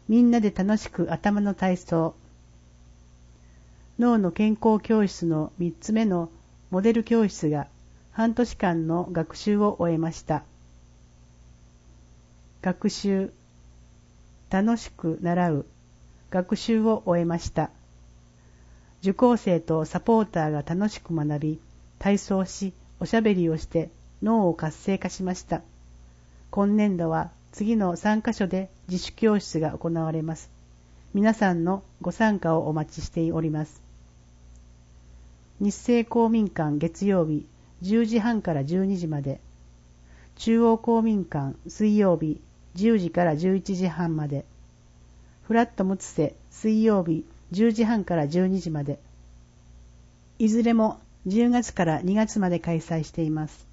みんなで楽しく頭の体操。脳の健康教室の3つ目のモデル教室が半年間の学習を終えました。学習、楽しく習う、学習を終えました。受講生とサポーターが楽しく学び、体操し、おしゃべりをして脳を活性化しました。今年度は次の3カ所で自主教室が行われます。皆さんのご参加をお待ちしております。日生公民館月曜日10時半から12時まで、中央公民館水曜日10時から11時半まで、フラットムツセ水曜日10時半から12時まで、いずれも10月から2月まで開催しています。